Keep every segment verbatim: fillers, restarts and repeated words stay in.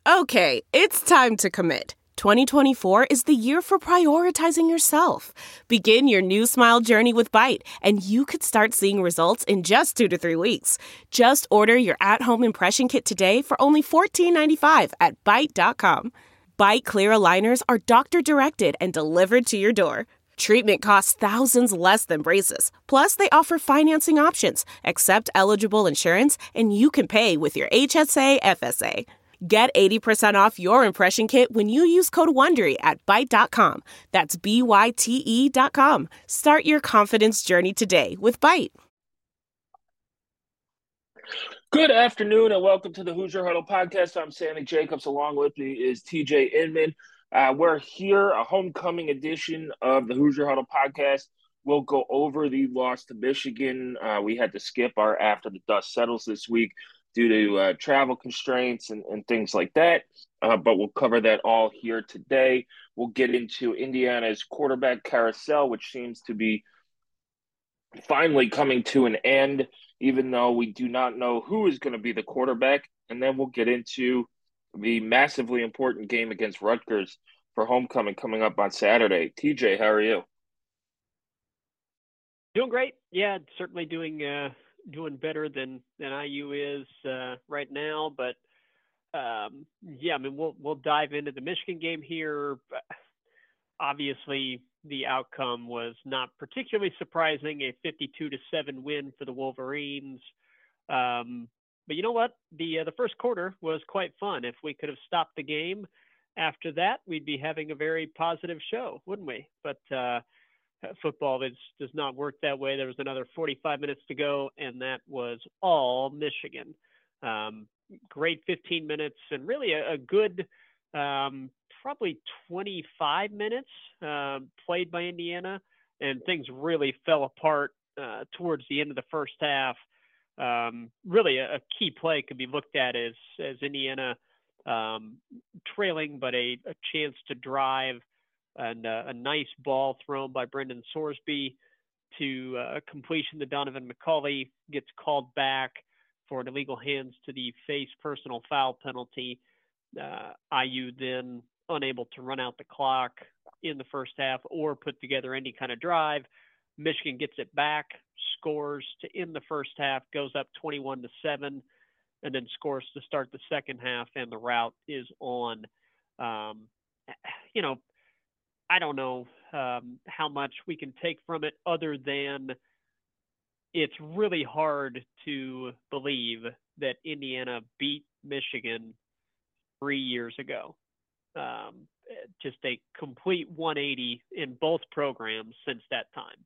Okay, it's time to commit. twenty twenty-four is the year for prioritizing yourself. Begin your new smile journey with Byte, and you could start seeing results in just two to three weeks. Just order your at-home impression kit today for only fourteen ninety-five at byte dot com. Byte clear aligners are doctor-directed and delivered to your door. Treatment costs thousands less than braces. Plus, they offer financing options, accept eligible insurance, and you can pay with your H S A F S A. Get eighty percent off your impression kit when you use code WONDERY at byte dot com. That's B Y T E dot com. Start your confidence journey today with Byte. Good afternoon and welcome to the Hoosier Huddle podcast. I'm Sammy Jacobs. Along with me is T J Inman. Uh, we're here, a homecoming edition of the Hoosier Huddle podcast. We'll go over the loss to Michigan. Uh, we had to skip our After the Dust Settles this week due to uh, travel constraints and, and things like that. Uh, but we'll cover that all here today. We'll get into Indiana's quarterback carousel, which seems to be finally coming to an end, even though we do not know who is going to be the quarterback. And then we'll get into the massively important game against Rutgers for homecoming coming up on Saturday. T J, how are you? Doing great. Yeah, certainly doing uh, doing better than, than I U is uh, right now. But um, yeah, I mean, we'll we'll dive into the Michigan game here. Obviously, the outcome was not particularly surprising, a fifty-two to seven win for the Wolverines. Um, but you know what? The uh, the first quarter was quite fun. If we could have stopped the game after that, we'd be having a very positive show, wouldn't we? But uh, football is, does not work that way. There was another forty-five minutes to go, and that was all Michigan. Um, great fifteen minutes, and really a, a good um, probably twenty-five minutes uh, played by Indiana, and things really fell apart uh, towards the end of the first half. Um, really, a, a key play could be looked at as as Indiana um, trailing, but a, a chance to drive, and uh, a nice ball thrown by Brendan Sorsby to uh, completion to Donovan McCulley gets called back for an illegal hands to the face personal foul penalty. Uh, I U then unable to run out the clock in the first half or put together any kind of drive. Michigan gets it back, scores to end the first half, goes up twenty-one to seven, and then scores to start the second half, and the route is on. Um, you know, I don't know um, how much we can take from it other than it's really hard to believe that Indiana beat Michigan three years ago. Um, just a complete one eighty in both programs since that time.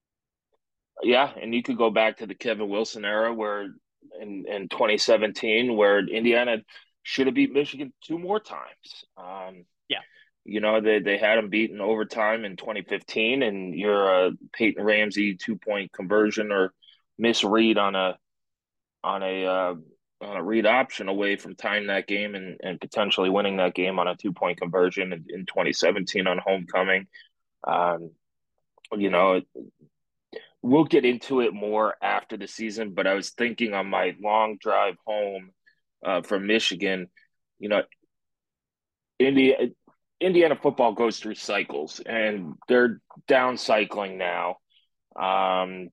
Yeah, and you could go back to the Kevin Wilson era where in, in twenty seventeen where Indiana should have beat Michigan two more times. Um, yeah. You know, they, they had them beat in overtime in twenty fifteen, and you're a Peyton Ramsey two-point conversion or misread on a on a uh, on a read option away from tying that game and, and potentially winning that game on a two-point conversion in, in twenty seventeen on homecoming. Um, you know, we'll get into it more after the season, but I was thinking on my long drive home uh, from Michigan, you know, India, Indiana football goes through cycles, and they're down cycling now. Um,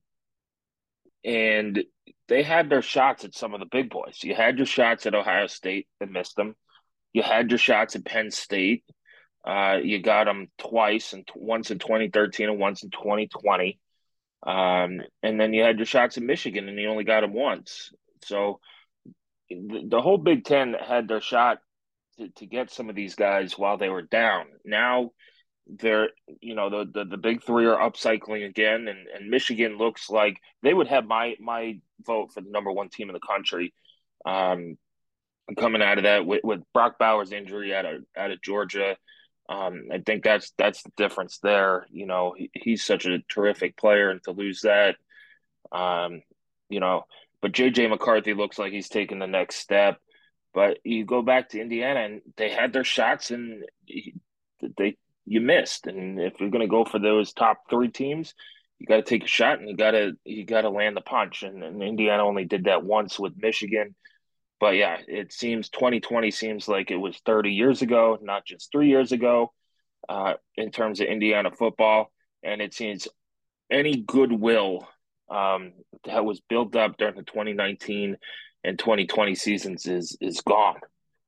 and they had their shots at some of the big boys. You had your shots at Ohio State and missed them. You had your shots at Penn State. Uh, you got them twice, and once in twenty thirteen and once in twenty twenty. Um, and then you had your shots at Michigan, and you only got them once. So the, the whole Big Ten had their shot to, to get some of these guys while they were down. Now they're, you know, the, the, the big three are upcycling again, and, and Michigan looks like they would have my my vote for the number one team in the country. Um, coming out of that with, with Brock Bowers' injury out of out of Georgia. Um, I think that's that's the difference there. You know, he, he's such a terrific player, and to lose that, um, you know, but J J McCarthy looks like he's taking the next step. But you go back to Indiana, and they had their shots, and they you missed. And if you're going to go for those top three teams, you got to take a shot, and you got to you got to land the punch. And, and Indiana only did that once with Michigan. but yeah, it seems twenty twenty seems like it was thirty years ago, not just three years ago, uh, in terms of Indiana football. And it seems any goodwill um, that was built up during the twenty nineteen and twenty twenty seasons is is gone.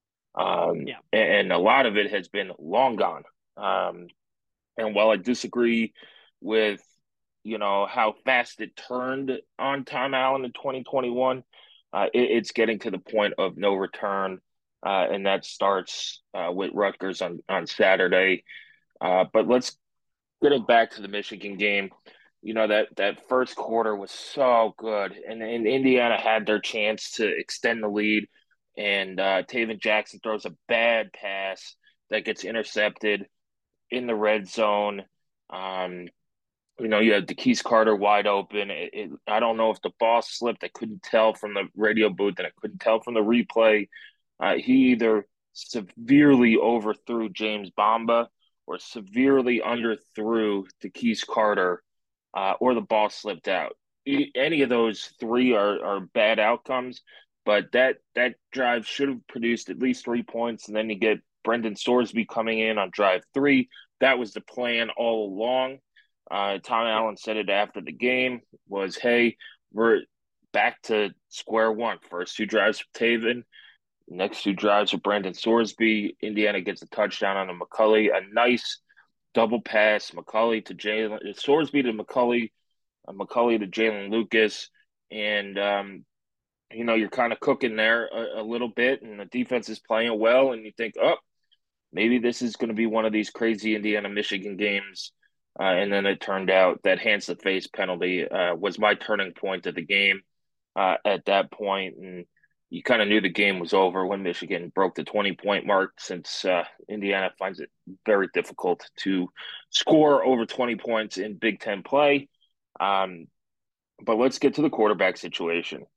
Um, Yeah. and, and a lot of it has been long gone. Um, and while I disagree with, you know, how fast it turned on Tom Allen in twenty twenty-one, uh, it, it's getting to the point of no return. Uh, and that starts uh, with Rutgers on, on Saturday. Uh, but let's get it back to the Michigan game. You know, that, that first quarter was so good. And, and Indiana had their chance to extend the lead. And uh, Taven Jackson throws a bad pass that gets intercepted in the red zone. Um, you know, you had DeKeys Carter wide open. It, it, I don't know if the ball slipped. I couldn't tell from the radio booth, and I couldn't tell from the replay. Uh, he either severely overthrew James Bamba or severely underthrew DeKeys Carter, uh, or the ball slipped out. Any of those three are, are bad outcomes, but that that drive should have produced at least three points, and then you get Brendan Sorsby coming in on drive three. That was the plan all along. Uh, Tom Yeah. Allen said it after the game was, hey, we're back to square one. First two drives for Taven, next two drives for Brandon Sorsby. Indiana gets a touchdown on a McCulley, a nice double pass, McCulley to Jalen, Sorsby to McCulley, uh, McCulley to Jalen Lucas. And, um, you know, you're kind of cooking there a, a little bit, and the defense is playing well, and you think, oh, maybe this is going to be one of these crazy Indiana Michigan games. Uh, and then it turned out that hands to face penalty uh, was my turning point of the game uh, at that point. And you kind of knew the game was over when Michigan broke the twenty point mark, since uh, Indiana finds it very difficult to score over twenty points in Big Ten play. Um, but let's get to the quarterback situation.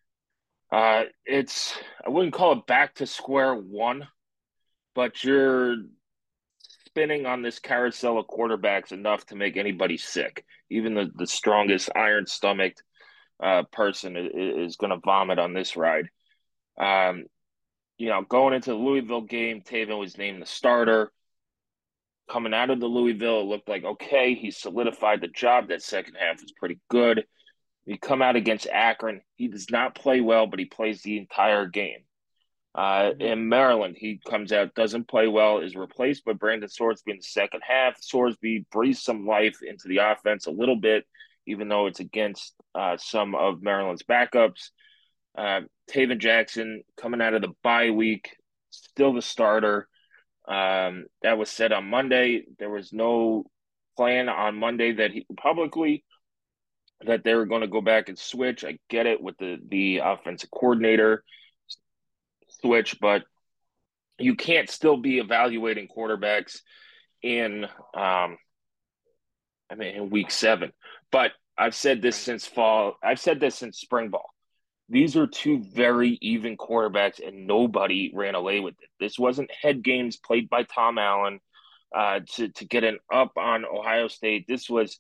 Uh, it's, I wouldn't call it back to square one, but you're spinning on this carousel of quarterbacks enough to make anybody sick. Even the, the strongest iron stomached uh, person is, is going to vomit on this ride. Um, you know, going into the Louisville game, Taven was named the starter. Coming out of the Louisville, it looked like, okay, he solidified the job. That second half was pretty good. You come out against Akron, he does not play well, but he plays the entire game. Uh, Mhm. in Maryland, he comes out, doesn't play well, is replaced by Brandon Sorsby in the second half. Sorsby breathes some life into the offense a little bit, even though it's against uh, some of Maryland's backups. Uh, Taven Jackson coming out of the bye week, still the starter. Um, that was said on Monday. There was no plan on Monday that he publicly that they were going to go back and switch. I get it with the the offensive coordinator switch, but you can't still be evaluating quarterbacks in um I mean in week seven. But I've said this Right. since fall. I've said this since spring ball. These are two very even quarterbacks, and nobody ran away with it. This wasn't head games played by Tom Allen uh, to to get an up on Ohio State. This was,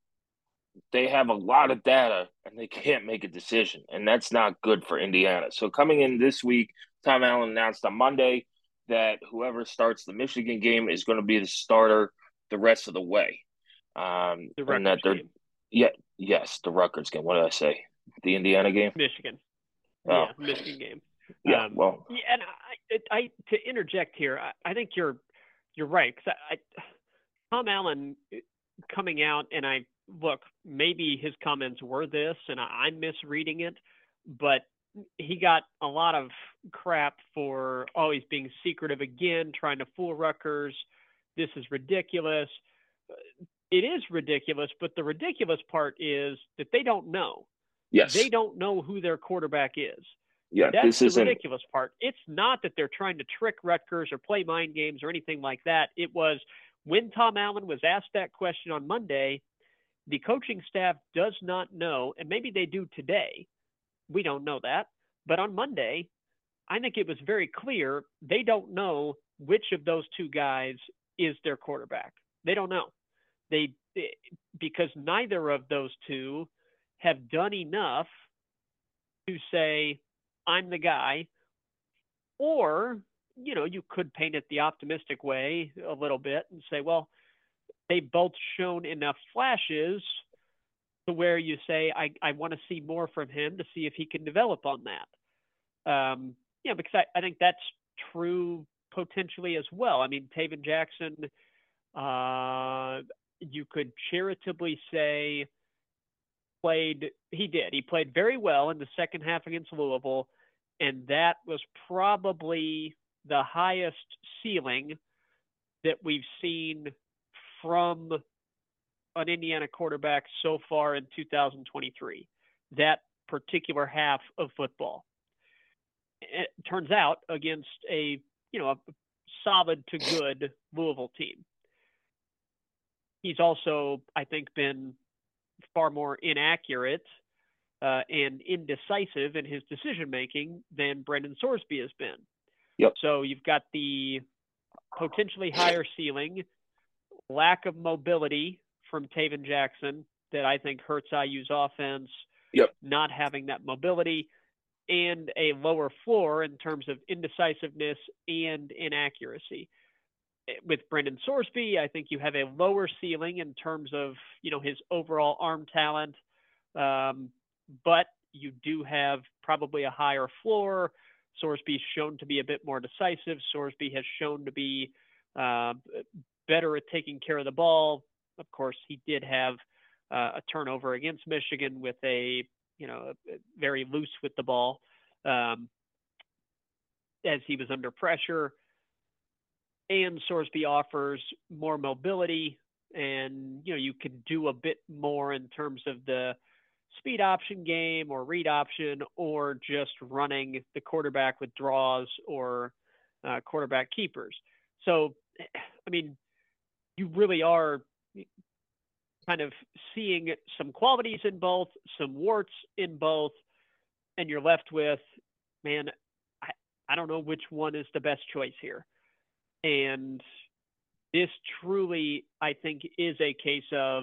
they have a lot of data and they can't make a decision, and that's not good for Indiana. So coming in this week, Tom Allen announced on Monday that whoever starts the Michigan game is going to be the starter the rest of the way. Um, The and that Rutgers they're, game. yeah, yes, the Rutgers game. What did I say? The Indiana game? Michigan. Oh, Yeah, Michigan game. yeah. Um, Well, yeah, and I, I, I to interject here, I, I think you're you're right, because I, I, Tom Allen coming out, and I look, maybe his comments were this, and I, I'm misreading it, but he got a lot of crap for, oh, he's being secretive again, trying to fool Rutgers. This is ridiculous. It is ridiculous, but the ridiculous part is that they don't know. They yes, don't know who their quarterback is. yeah. That's This the isn't. ridiculous part. It's not that they're trying to trick Rutgers or play mind games or anything like that. It was when Tom Allen was asked that question on Monday, the coaching staff does not know, and maybe they do today. We don't know that. But on Monday, I think it was very clear they don't know which of those two guys is their quarterback. They don't know. They because neither of those two have done enough to say, I'm the guy, Or, you know, you could paint it the optimistic way a little bit and say, well, they both shown enough flashes to where you say, I, I want to see more from him to see if he can develop on that. Um, yeah, because I, I think that's true potentially as well. I mean, Taven Jackson, uh, you could charitably say, played, he did. He played very well in the second half against Louisville, and that was probably the highest ceiling that we've seen from an Indiana quarterback so far in two thousand twenty-three, that particular half of football. It turns out against a, you know, a solid to good Louisville team. He's also, I think, been far more inaccurate uh, and indecisive in his decision making than Brendan Sorsby has been. Yep. So you've got the potentially higher ceiling, lack of mobility from Taven Jackson that I think hurts I U's offense. Yep. Not having that mobility, and a lower floor in terms of indecisiveness and inaccuracy. With Brendan Sorsby, I think you have a lower ceiling in terms of, you know, his overall arm talent, um, but you do have probably a higher floor. Sorsby's shown to be a bit more decisive. Sorsby has shown to be uh, better at taking care of the ball. Of course, he did have uh, a turnover against Michigan with a, you know, very loose with the ball um, as he was under pressure. And Sorsby offers more mobility, and, you know, you can do a bit more in terms of the speed option game or read option, or just running the quarterback with draws or uh, quarterback keepers. So, I mean, you really are kind of seeing some qualities in both, some warts in both, and you're left with, man, I, I don't know which one is the best choice here. And this truly, I think, is a case of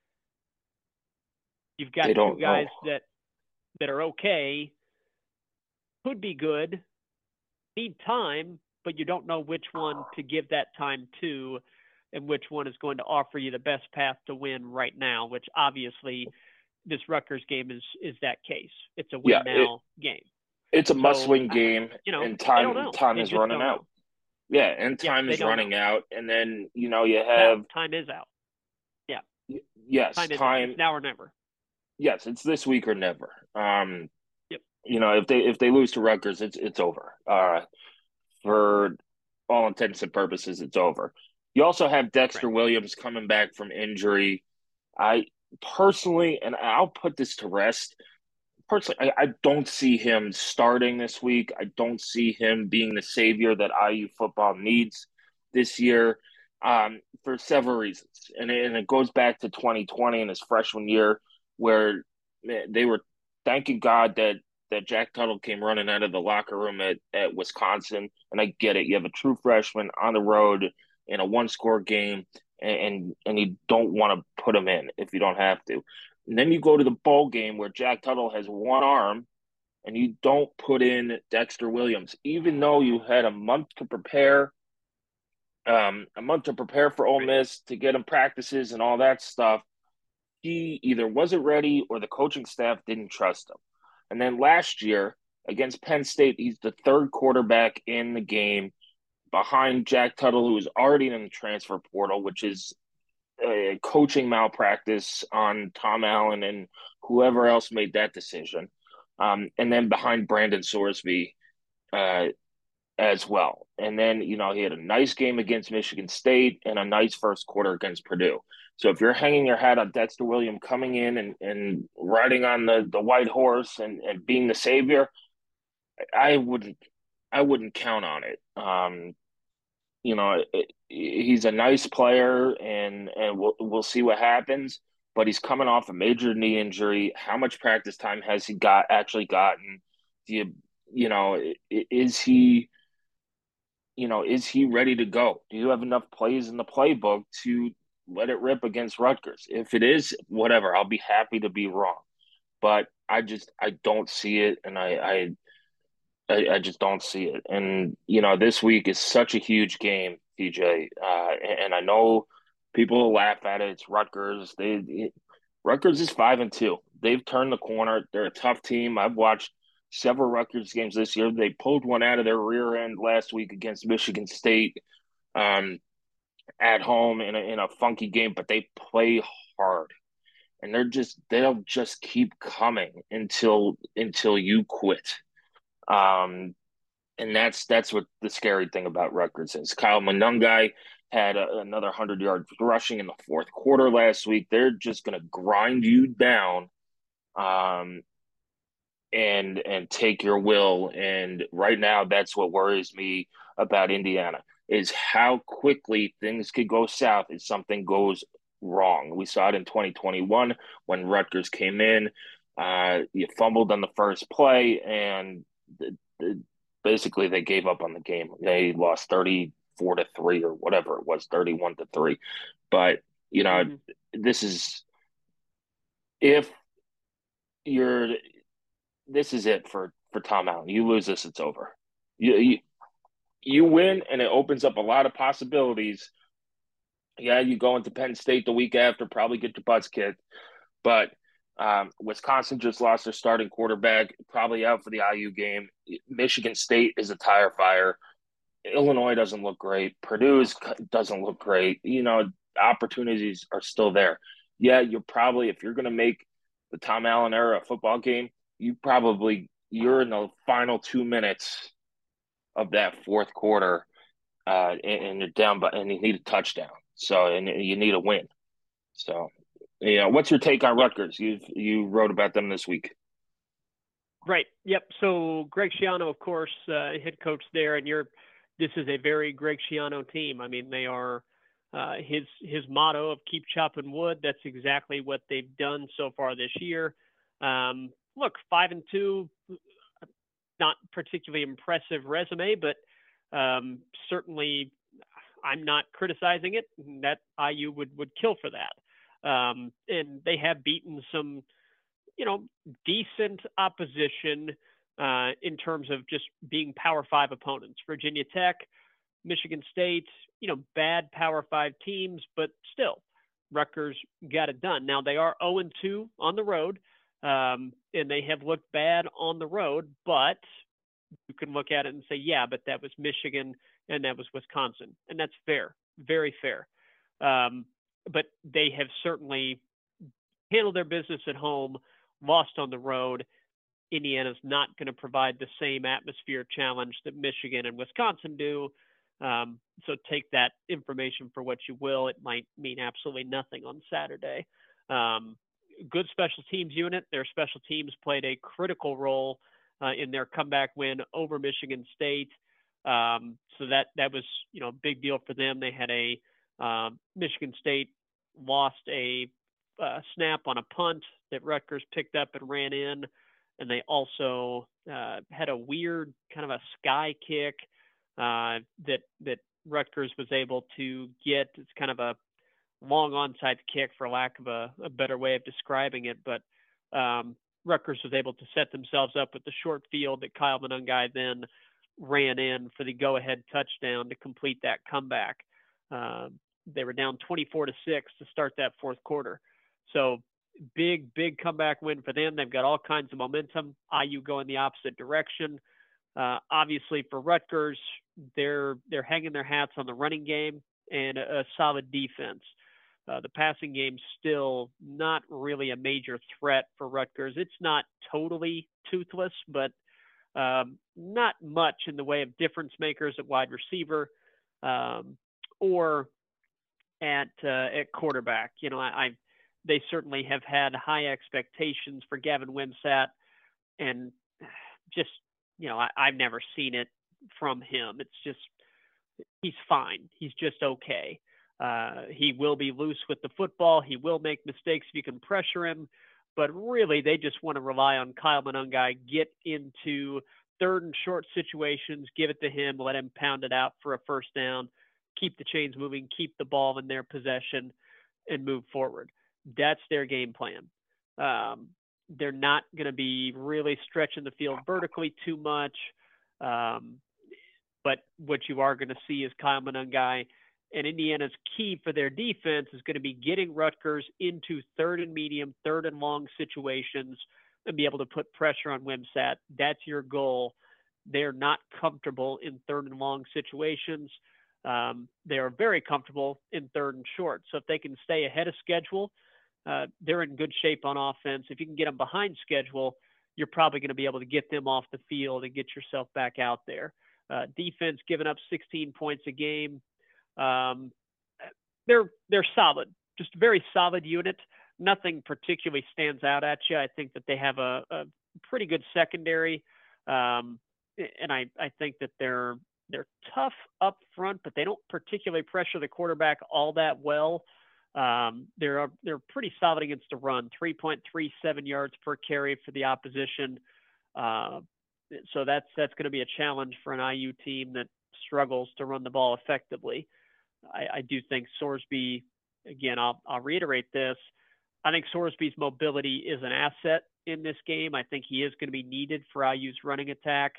you've got two guys know. that that are okay, could be good, need time, but you don't know which one to give that time to, and which one is going to offer you the best path to win right now, which obviously this Rutgers game is is that case. It's a win yeah, now it, game. It's a so, must-win game, you know, and time time they is running out. Know. Yeah, and time yeah, is running know. out, and then, you know, you have now, time is out. Yeah. Y- yes, time. time. Is now or never. Yes, it's this week or never. Um, yep. You know, if they if they lose to Rutgers, it's it's over. Uh, for all intents and purposes, it's over. You also have Dexter right. Williams coming back from injury. I personally, and I'll put this to rest, personally, I, I don't see him starting this week. I don't see him being the savior that I U football needs this year um, for several reasons. And it, and it goes back to twenty twenty and his freshman year, where they were thanking God that that Jack Tuttle came running out of the locker room at, at Wisconsin. And I get it. You have a true freshman on the road in a one-score game, and, and, and you don't want to put him in if you don't have to. And then you go to the bowl game where Jack Tuttle has one arm, and you don't put in Dexter Williams, even though you had a month to prepare, um, a month to prepare for Ole Miss, to get him practices and all that stuff. He either wasn't ready or the coaching staff didn't trust him. And then last year against Penn State, he's the third quarterback in the game behind Jack Tuttle, who was already in the transfer portal, which is a coaching malpractice on Tom Allen and whoever else made that decision. Um, and then behind Brandon Sorsby uh, as well. And then, you know, he had a nice game against Michigan State and a nice first quarter against Purdue. So if you're hanging your hat on Dexter Williams coming in and, and riding on the, the white horse and, and being the savior, I wouldn't I wouldn't count on it. Um, you know, it, he's a nice player, and and we'll we'll see what happens. But he's coming off a major knee injury. How much practice time has he got actually gotten? Do you you know is he you know is he ready to go? Do you have enough plays in the playbook to let it rip against Rutgers? If it is, whatever, I'll be happy to be wrong. But I just I don't see it, and I I I, I just don't see it. And, you know, this week is such a huge game, P J. Uh, and, and I know people will laugh at it. It's Rutgers. They it, Rutgers is five and two. They've turned the corner. They're a tough team. I've watched several Rutgers games this year. They pulled one out of their rear end last week against Michigan State, um, at home in a, in a funky game, but they play hard. And they're just they'll just keep coming until until you quit. Um, and that's that's what the scary thing about Rutgers is. Kyle Monangai had a, another hundred yards rushing in the fourth quarter last week. They're just going to grind you down, um, and and take your will. And right now, that's what worries me about Indiana is how quickly things could go south if something goes wrong. We saw it in twenty twenty-one when Rutgers came in. Uh, you fumbled on the first play, and the, the basically they gave up on the game. They lost thirty-four to three or whatever it was, thirty-one to three. But, you know, mm-hmm. this is if you're this is it for for Tom Allen. You lose this, it's over. You you, you win, and it opens up a lot of possibilities. Yeah, you go into Penn State the week after, probably get your butts kicked. But um, Wisconsin just lost their starting quarterback, probably out for the I U game. Michigan State is a tire fire. Illinois doesn't look great. Purdue doesn't look great. You know, opportunities are still there. Yeah, you're probably, if you're going to make the Tom Allen era football game, you probably, you're in the final two minutes of that fourth quarter, uh, and, and you're down, but and you need a touchdown. So, and you need a win. So, you know, what's your take on Rutgers? You you wrote about them this week. Right. Yep. So Greg Schiano, of course, uh, head coach there, and you're. This is a very Greg Schiano team. I mean, they are uh, his his motto of keep chopping wood. That's exactly what they've done so far this year. Um, look, five and two, not particularly impressive resume, but um, certainly I'm not criticizing it. That I U would would kill for that. Um, and they have beaten some, you know, decent opposition uh, in terms of just being Power Five opponents. Virginia Tech, Michigan State, you know, bad Power Five teams, but still, Rutgers got it done. Now they are oh and two on the road, um, and they have looked bad on the road, but you can look at it and say, yeah, but that was Michigan and that was Wisconsin, and that's fair, very fair. Um, but they have certainly handled their business at home, lost on the road. Indiana's not going to provide the same atmosphere challenge that Michigan and Wisconsin do. Um, so take that information for what you will. It might mean absolutely nothing on Saturday. Um, good special teams unit. Their special teams played a critical role uh, in their comeback win over Michigan State. Um, so that that was, you know, a big deal for them. They had a uh, Michigan State lost a uh, snap on a punt that Rutgers picked up and ran in. And they also uh, had a weird kind of a sky kick uh, that that Rutgers was able to get. It's kind of a long onside kick, for lack of a, a better way of describing it. But um, Rutgers was able to set themselves up with the short field that Kyle Monangai then ran in for the go-ahead touchdown to complete that comeback. Uh, they were down twenty-four to six to start that fourth quarter. So big, big comeback win for them. They've got all kinds of momentum. I U going the opposite direction. Uh, obviously for Rutgers, they're they're hanging their hats on the running game and a, a solid defense. Uh, the passing game's still not really a major threat for Rutgers. It's not totally toothless, but um, not much in the way of difference makers at wide receiver um, or at uh, at quarterback. You know, I, I've They certainly have had high expectations for Gavin Wimsatt, and just, you know, I, I've never seen it from him. It's just, he's fine. He's just okay. Uh, he will be loose with the football. He will make mistakes if you can pressure him, but really they just want to rely on Kyle Monangai, get into third and short situations, give it to him, let him pound it out for a first down, keep the chains moving, keep the ball in their possession, and move forward. That's their game plan. Um, they're not going to be really stretching the field vertically too much. Um, but what you are going to see is Kyle Monangai and Indiana's key for their defense is going to be getting Rutgers into third and medium, third and long situations and be able to put pressure on Wimsatt. That's your goal. They're not comfortable in third and long situations. Um, they are very comfortable in third and short. So if they can stay ahead of schedule, uh, they're in good shape on offense. If you can get them behind schedule, you're probably going to be able to get them off the field and get yourself back out there. Uh, defense giving up sixteen points a game. Um, they're they're solid, just a very solid unit. Nothing particularly stands out at you. I think that they have a, a pretty good secondary, um, and I, I think that they're they're tough up front, but they don't particularly pressure the quarterback all that well. Um, they're they're pretty solid against the run, three point three seven yards per carry for the opposition. Uh, so that's that's going to be a challenge for an I U team that struggles to run the ball effectively. I, I do think Sorsby, again, I'll, I'll reiterate this. I think Sorsby's mobility is an asset in this game. I think he is going to be needed for I U's running attack.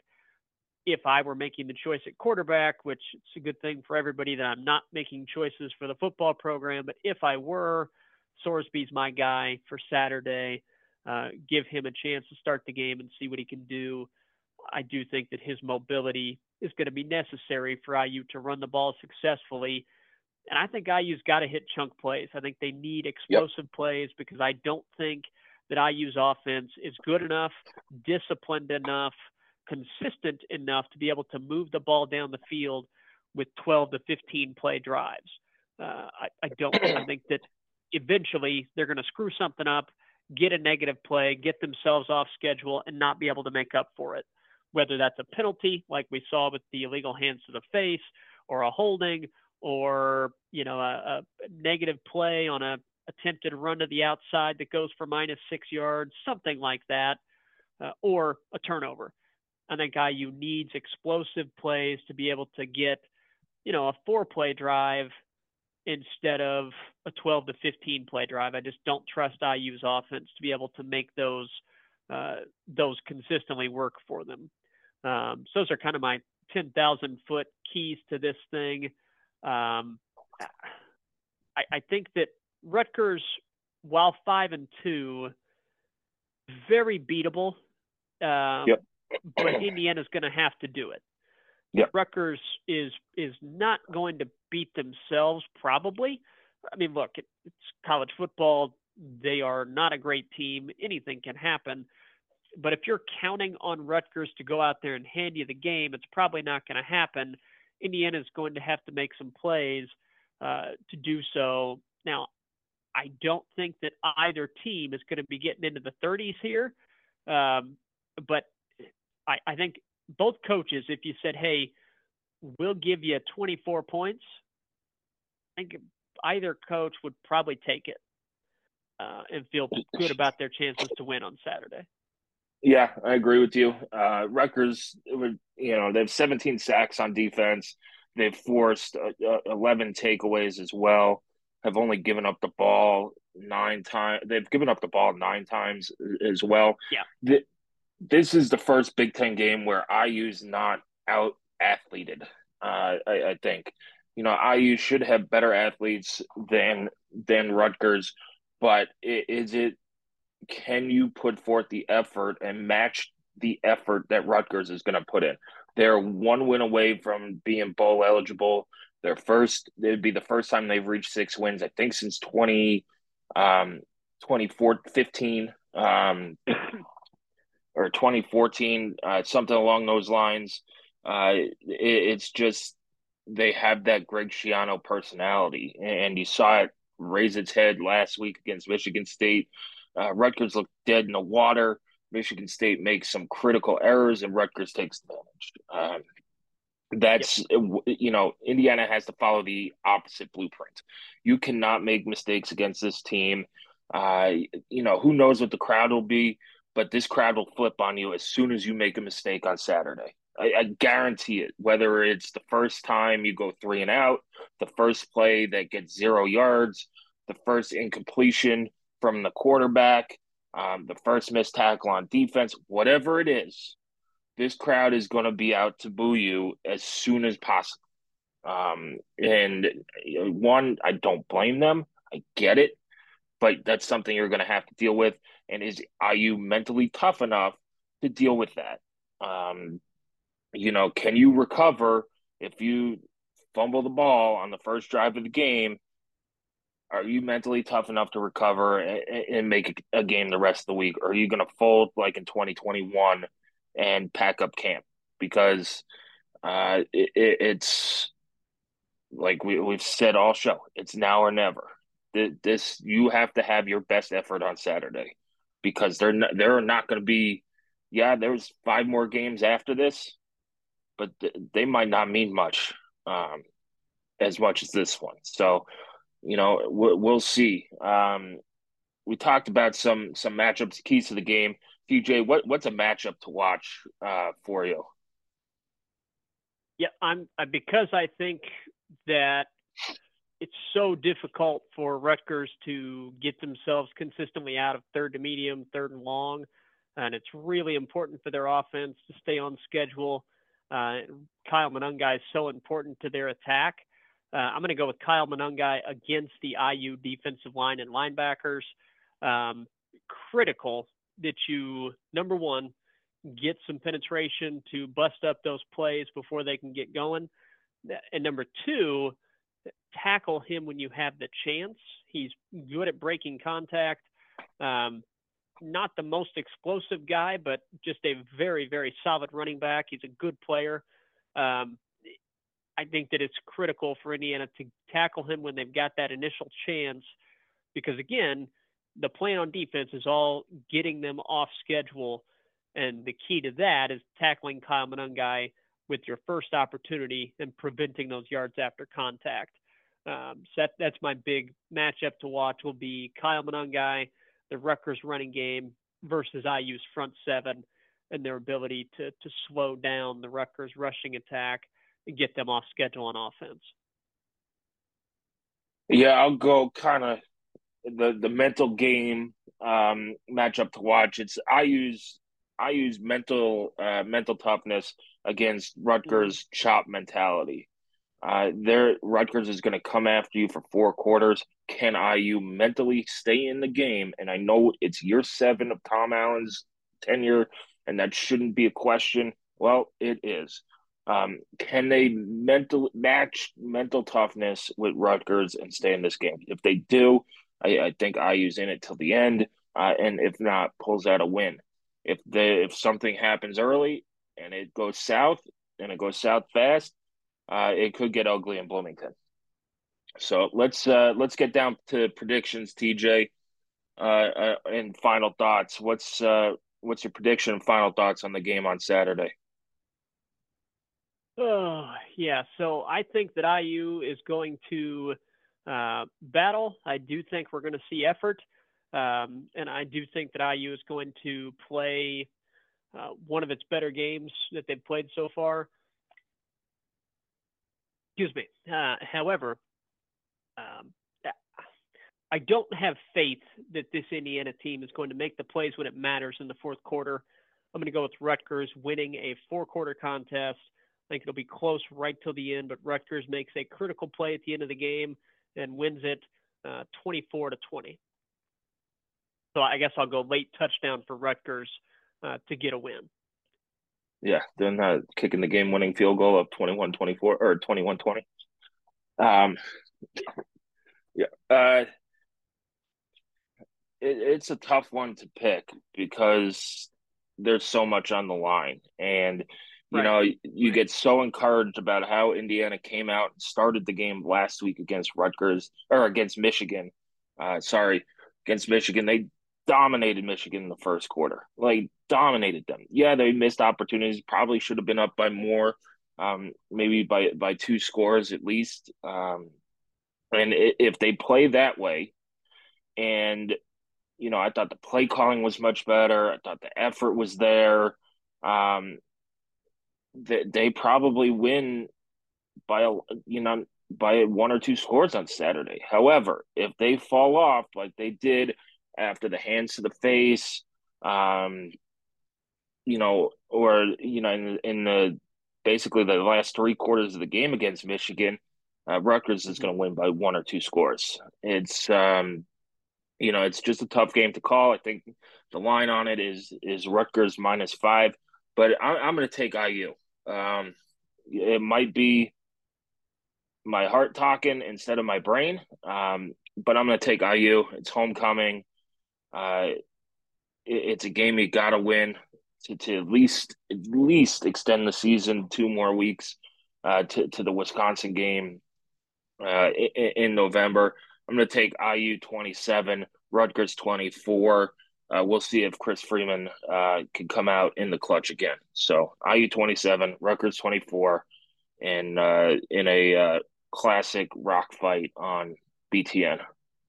If I were making the choice at quarterback, which it's a good thing for everybody that I'm not making choices for the football program, but if I were, Sorsby's my guy for Saturday. Uh, give him a chance to start the game and see what he can do. I do think that his mobility is going to be necessary for I U to run the ball successfully. And I think I U's got to hit chunk plays. I think they need explosive yep. plays because I don't think that I U's offense is good enough, disciplined enough, consistent enough to be able to move the ball down the field with twelve to fifteen play drives. Uh, I, I don't. I think that eventually they're going to screw something up, get a negative play, get themselves off schedule, and not be able to make up for it. Whether that's a penalty, like we saw with the illegal hands to the face, or a holding, or, you know, a, a negative play on a attempted run to the outside that goes for minus six yards, something like that, uh, or a turnover. I think I U needs explosive plays to be able to get, you know, a four-play drive instead of a twelve to fifteen play drive. I just don't trust I U's offense to be able to make those uh, those consistently work for them. Um, so those are kind of my ten thousand foot keys to this thing. Um, I, I think that Rutgers, while five and two, very beatable. Um, yep. But Indiana's going to have to do it. Yep. Rutgers is is not going to beat themselves, probably. I mean, look, it, it's college football. They are not a great team. Anything can happen. But if you're counting on Rutgers to go out there and hand you the game, it's probably not going to happen. Indiana's going to have to make some plays uh, to do so. Now, I don't think that either team is going to be getting into the thirties here. Um, but I, I think both coaches, if you said, hey, we'll give you twenty-four points, I think either coach would probably take it uh, and feel good about their chances to win on Saturday. Yeah, I agree with you. Uh, Rutgers, would, you know, they have seventeen sacks on defense. They've forced uh, eleven takeaways as well. Have only given up the ball nine times. They've given up the ball nine times as well. Yeah. The, this is the first Big Ten game where I U's not out athleted. Uh, I, I think, you know, I U should have better athletes than than Rutgers, but is it? Can you put forth the effort and match the effort that Rutgers is going to put in? They're one win away from being bowl eligible. Their first, it'd be the first time they've reached six wins, I think, since twenty, um, twenty fifteen um, or twenty fourteen, uh, something along those lines. Uh, it, it's just they have that Greg Schiano personality, and you saw it raise its head last week against Michigan State. Uh, Rutgers looked dead in the water. Michigan State makes some critical errors, and Rutgers takes advantage. Um, that's, yep. you know, Indiana has to follow the opposite blueprint. You cannot make mistakes against this team. Uh, you know, who knows what the crowd will be, but this crowd will flip on you as soon as you make a mistake on Saturday. I, I guarantee it, whether it's the first time you go three and out, the first play that gets zero yards, the first incompletion from the quarterback, um, the first missed tackle on defense, whatever it is, this crowd is going to be out to boo you as soon as possible. Um, and you know, one, I don't blame them. I get it, but that's something you're going to have to deal with. And is are you mentally tough enough to deal with that? Um, you know, can you recover if you fumble the ball on the first drive of the game? Are you mentally tough enough to recover and, and make a game the rest of the week? Or are you going to fold like in twenty twenty-one and pack up camp? Because uh, it, it, it's like we, we've said all show, it's now or never. This you have to have your best effort on Saturday because they're not, they're not going to be. Yeah, there's five more games after this, but th- they might not mean much, um, as much as this one. So, you know, we'll, we'll see. Um, we talked about some some matchups, keys to the game. T J, what what's a matchup to watch uh, for you? Yeah, I'm uh, because I think that it's so difficult for Rutgers to get themselves consistently out of third to medium, third and long, and it's really important for their offense to stay on schedule. Uh, Kyle Monangai is so important to their attack. Uh, I'm going to go with Kyle Monangai against the I U defensive line and linebackers. Um, critical that you, number one, get some penetration to bust up those plays before they can get going. And number two, tackle him when you have the chance. He's good at breaking contact. Um, not the most explosive guy, but just a very, very solid running back. He's a good player. Um, I think that it's critical for Indiana to tackle him when they've got that initial chance because, again, the plan on defense is all getting them off schedule. And the key to that is tackling Kyle Monangai with your first opportunity and preventing those yards after contact. Um, so that, that's my big matchup to watch will be Kyle Monangai, the Rutgers running game versus I U's front seven and their ability to to slow down the Rutgers rushing attack and get them off schedule on offense. Yeah, I'll go kind of the the mental game um, matchup to watch. It's I use I use mental uh, mental toughness against Rutgers' mm-hmm. chop mentality. Uh, their Rutgers is going to come after you for four quarters. Can I U mentally stay in the game? And I know it's year seven of Tom Allen's tenure, and that shouldn't be a question. Well, it is. Um, can they mental match mental toughness with Rutgers and stay in this game? If they do, I, I think I U's in it till the end, uh, and if not, pulls out a win. If the if something happens early and it goes south and it goes south fast, uh, it could get ugly in Bloomington. So let's uh, let's get down to predictions, T J, uh, uh, and final thoughts. What's uh, what's your prediction and final thoughts on the game on Saturday? Oh, yeah. So I think that I U is going to uh, battle. I do think we're going to see effort. Um, and I do think that I U is going to play uh, one of its better games that they've played so far. Excuse me. Uh, however, um, I don't have faith that this Indiana team is going to make the plays when it matters in the fourth quarter. I'm going to go with Rutgers winning a four-quarter contest. I think it'll be close right till the end, but Rutgers makes a critical play at the end of the game and wins it uh, twenty-four to twenty. So I guess I'll go late touchdown for Rutgers uh, to get a win. Yeah, then uh, kicking the game-winning field goal of twenty-one twenty-four or twenty-one twenty. Um, yeah, uh, it, it's a tough one to pick because there's so much on the line, and you right. know you right. get so encouraged about how Indiana came out and started the game last week against Rutgers or against Michigan. Uh, sorry, against Michigan, they dominated Michigan in the first quarter, like dominated them. Yeah, they missed opportunities. Probably should have been up by more, um, maybe by by two scores at least. Um, and if they play that way, and you know, I thought the play calling was much better. I thought the effort was there. Um, they, they probably win by a you know by one or two scores on Saturday. However, if they fall off like they did after the hands to the face, um, you know, or you know, in in the basically the last three quarters of the game against Michigan, uh, Rutgers is Mhm. going to win by one or two scores. It's um, you know, it's just a tough game to call. I think the line on it is is Rutgers minus five, but I'm I'm going to take I U. Um, it might be my heart talking instead of my brain, um, but I'm going to take I U. It's homecoming. Uh, it's a game you got to win to, to at least at least extend the season two more weeks uh, to to the Wisconsin game uh, in, in November. I'm going to take I U twenty-seven, Rutgers twenty-four. Uh, we'll see if Chris Freeman uh, can come out in the clutch again. So I U twenty-seven, Rutgers twenty-four, and uh, in a uh, classic rock fight on B T N.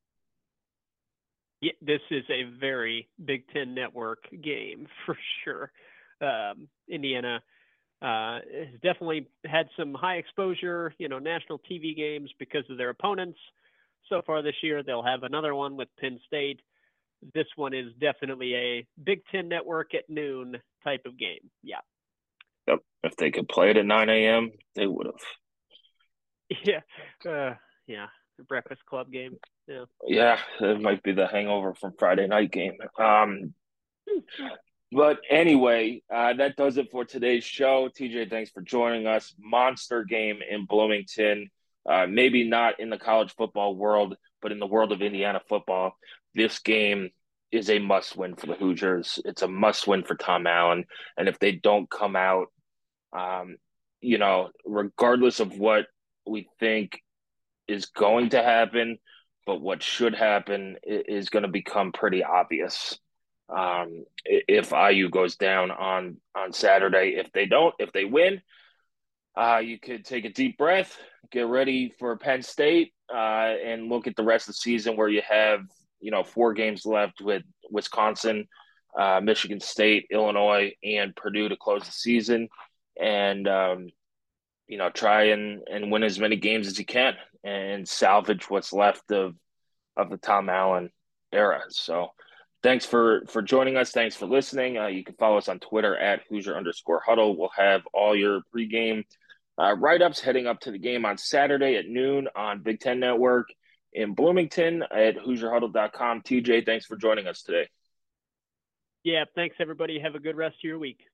Yeah, this is a very Big Ten Network game for sure. Um, Indiana uh, has definitely had some high exposure, you know, national T V games because of their opponents. So far this year, they'll have another one with Penn State. This one is definitely a Big Ten Network at noon type of game. Yeah. Yep. If they could play it at nine a m, they would have. Yeah. Uh, yeah. The Breakfast Club game. Yeah. Yeah, it might be the hangover from Friday night game. Um, but anyway, uh, that does it for today's show. T J, thanks for joining us. Monster game in Bloomington. Uh, maybe not in the college football world, but in the world of Indiana football, this game is a must win for the Hoosiers. It's a must win for Tom Allen. And if they don't come out, um, you know, regardless of what we think is going to happen, but what should happen is going to become pretty obvious. Um, if I U goes down on on Saturday, if they don't, if they win, uh, you could take a deep breath, get ready for Penn State, uh, and look at the rest of the season where you have you know four games left with Wisconsin, uh, Michigan State, Illinois, and Purdue to close the season, and um, you know, try and and win as many games as you can and salvage what's left of of the Tom Allen era. So thanks for for joining us. Thanks for listening. Uh, you can follow us on Twitter at Hoosier underscore huddle. We'll have all your pregame uh, write-ups heading up to the game on Saturday at noon on Big Ten Network in Bloomington at Hoosier Huddle dot com. T J, thanks for joining us today. Yeah. Thanks, everybody. Have a good rest of your week.